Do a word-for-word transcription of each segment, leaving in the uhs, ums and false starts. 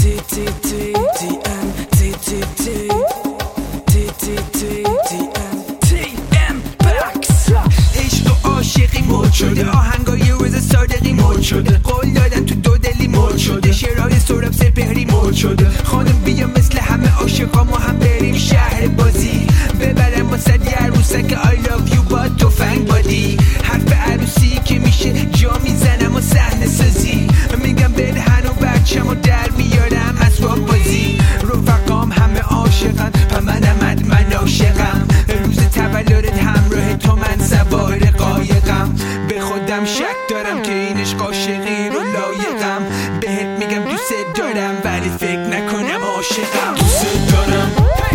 تی تی تی تی ام تی تی تی تی تی تی تی ام تی ام بکس. عشق و عاشقی مد شده، آهنگای روز صادقی مد شده، قول دادن تو دو دلی مد شده، شعرهای سراب سپهری مد شده. خانم بیا مثل همه عاشقا ما هم بریم شهر بازی، ببرم با صد یه عروسک I love you با تفنگ بادی. حرف عروسی که میشه جا میزنم و صحنه سازی، میگم بدهن و بچم و در میارم اسباب بازی. رفقام همه عاشقن و منم من عاشقم، روز تولدت همراه تو من سوار قایقم. به خودم شک دارم که این عشق عاشقی رو لایقم، بهت میگم دوست دارم ولی فکر نکنم عاشقم. دوست دارم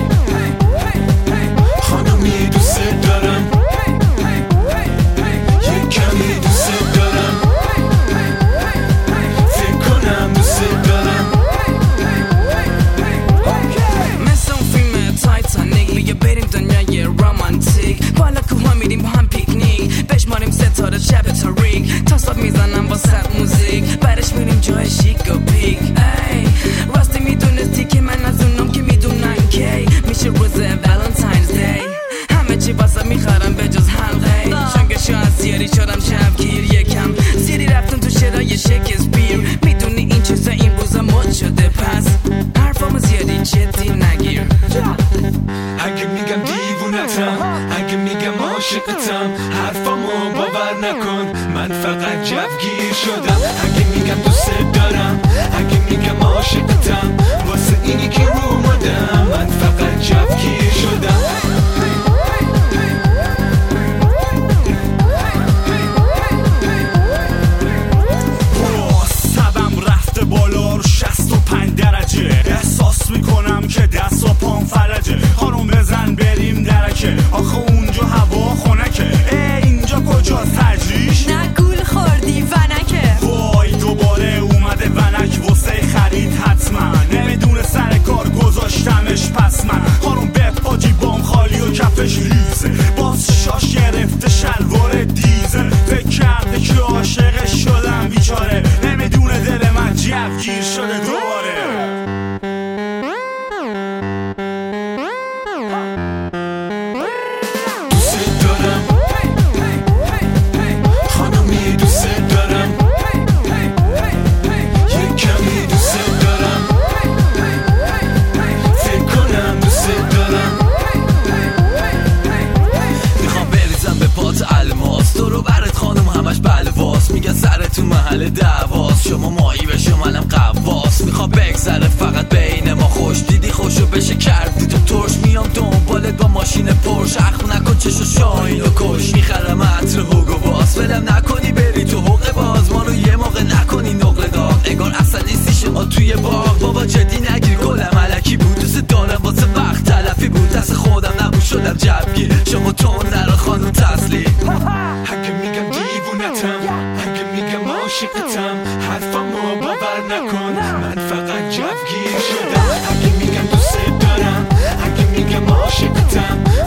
خانمی، دوست دارم یک کمی، دوست دارم فکر کنم، دوست دارم. مثل اون فیلم تایتانیک بیا بریم دنیای رمانتیک، بالا کوها میریم با هم پیکنیک، بشماریم ستاره شب تاریک، تاساب میزنم با صد موزیک، برش میریم جای شیک و پیک. ای راستی میدونستی که من از اونم که میدونن کی میشه روز ولنتاینز دی، همه چی واسه میخرم به جز حلقه، شنگشو از زیاری شدم شبگیر، یکم زیری رفتم تو شرای شکسپیر، میدونی این چیزا این روزا مد شده، پس حرفامو زیادی جدی نگیر. اگه میگم دیوونتم، اگه میگم عاشقتم، حرفامو باور نکن، من فقط جوگیر شدم. اگه میگم دوست دارم، اگه میگم عاشقتم، واسه اینی که رو اومدم، من فقط جوگیر شدم. سبم رفته بالا رو شصت و پنج درجه، احساس میکنم که دست و پام فلجه. خانم بزن بریم درکه، آخه اونجا هوا خنکه. اه اینجا کجاست تجریش؟ نه گول خوردی ونکه. وای دوباره اومده ونک واسه خرید حتما، نمیدونه سر کار گذاشتمش پس من. خانم به پاجی بام خالی و کفش ریزه، باز شاش گرفته شلوار دیزه، فکر کرده که عاشقش شدم بیچاره، نمیدونه دل من جوگیر شده دوباره. دوست دارم خانمی، دوست دارم یک کمی، دوست دارم فکر کنم، دوست دارم. میخوام بریزم به پات الماس، تو رو برات خانم همش بلواس، میگن سرتون محل دعواست، شما مایی بشو منم قواس. میخوام بگذره فقط بین ما، خوش دیدی خوشو بشه کردی تو ترش، میام دنبالت با ماشین پرش، اخم نکن چشو شاین و کش، میخرم عطر هوگو باز، ولم نکنی بری تو حق باز، ما رو یه موقع نکنی نقل داغ، انگار اصلا نیستی شما توی باغ. بابا جدی نگیر گلم علکی بود، دوست دارم واسه وقت تلفی بود، دست خودم نبود شدم جبگیر، شما تون نرا خانم تسلیم. اگه میگم دیوونتم، اگه میگم عاشقتم، حرفامو باور نکن، من فقط جوگیر شدم. اگه میگم دوست دارم، اگه میگم عاشقتم،